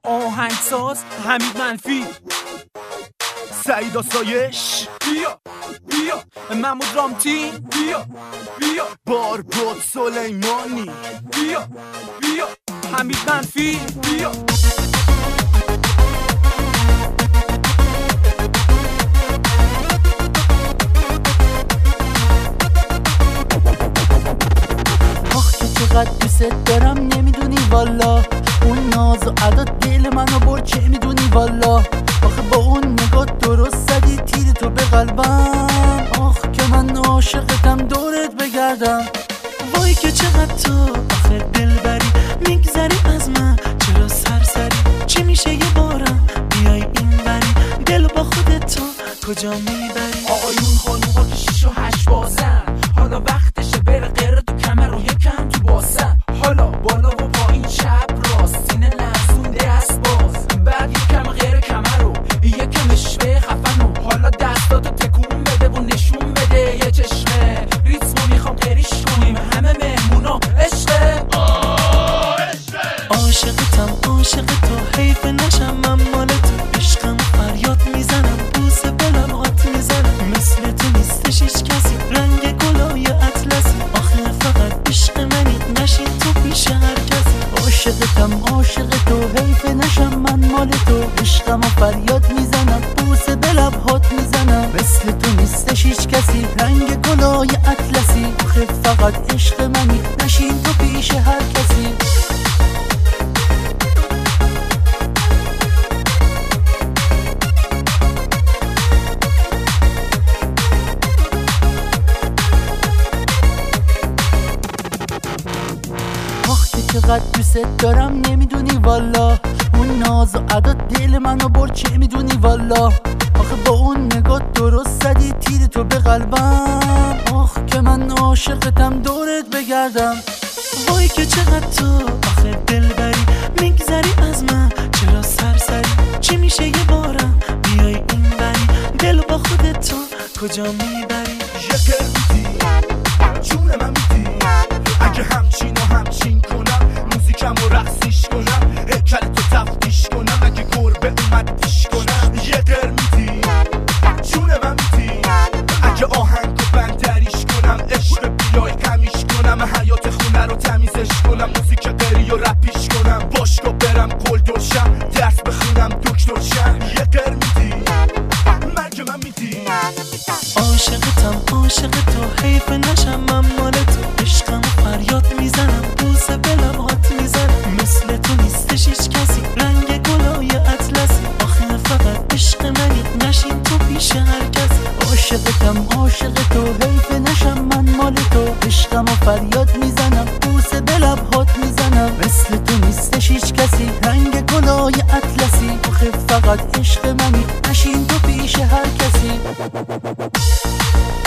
آهنگساز حمید منفی، سعید آسایش بیا بیا، محمود رامتین بیا بیا، بارباد سلیمانی بیا بیا، حمید منفی بیا. آخ که چقدر دوست دارم نمیدونی والا، اون ناز و عدد دل منو برد چه میدونی والا. آخه با اون نگاه درست زدی تیر تو به قلبم، آخ که من عاشقتم دورت بگردم. وای که چقدر تو آخه دلبری، میگذری از من چرا سرسری، چی میشه یه بارم بیای این بری، دل با خودت تو کجا میبری. آقایون خانوما که 6 و 8 بازن، حالا وقتشه بره غیره تو کمر و یکم تو باسن. حالا بالا و پایین چپ راست سینه لرزونده است باز، بعد یکم غیره کمر رو یکم اشوه خفن و حالا دستاتو تکون بده و نشون بده یه چشمه ریتمو میخوام قریش کنیم همه مهمونا عشقه. عاشقتم عاشق تو حیف نشم من مال تو، عشقم فریاد میزنم بوسه بلم هات میزنم، مثل تو نیستش هیچ کسی رنگ گلای اطلسی، آخه فقط عشق منی نشین تو پیش هر کسی. عاشقتم عاشق تو حیف نشم من مال تو، عشقم فریاد میزنم بوسه بلم هات میزنم، مثل تو نیستش هیچ کسی رنگ گلای اطلسی، آخه فقط عشق منی نشین تو پیش هر کسی. چقدر دوست دارم نمیدونی والا، اون ناز و عدد دل منو برد چه میدونی والا. آخه با اون نگاه درست زدی تیر تو به قلبم، آخ که من عاشقتم دورت بگردم. وای که چقدر تو آخه دلبری، میگذری از من چرا سرسری، چی میشه یه بارم بیای این بری، دل با خودت تو کجا میبری. یه قربیدی جون من میدی، اگه همچین و همچین کنم موزیکم و رقصیش کنم، هیکل تو تفتیش کنم، اگه گربه اومد پیش کنم. یه قر میدی جون من میدی، اگه آهنگ و بندریش کنم، عشق بیای کمیش کنم، حیات خونه رو تمیزش کنم، موزیک قری و رپیش کنم، باشگاه برم گل درشم درس بخونم دکتر شم. یه قر میدی مرگ من میدی. عاشقتم عاشق تو حیف نشم من مال تو، عشقم فریاد میزنم بوسه بلم هات میزنم، مثل تو نیستش هیچ کسی رنگ گلای اطلسی، آخه فقط عشق منی نشین تو پیش هر کسی. عاشقتم عاشق تو حیف نشم من مال تو، عشقم فریاد میزنم بوسه بلم هات میزنم، مثل تو نیستش هیچ کسی رنگ گلای اطلسی، آخه فقط عشق منی نشین تو پیش هر کسی.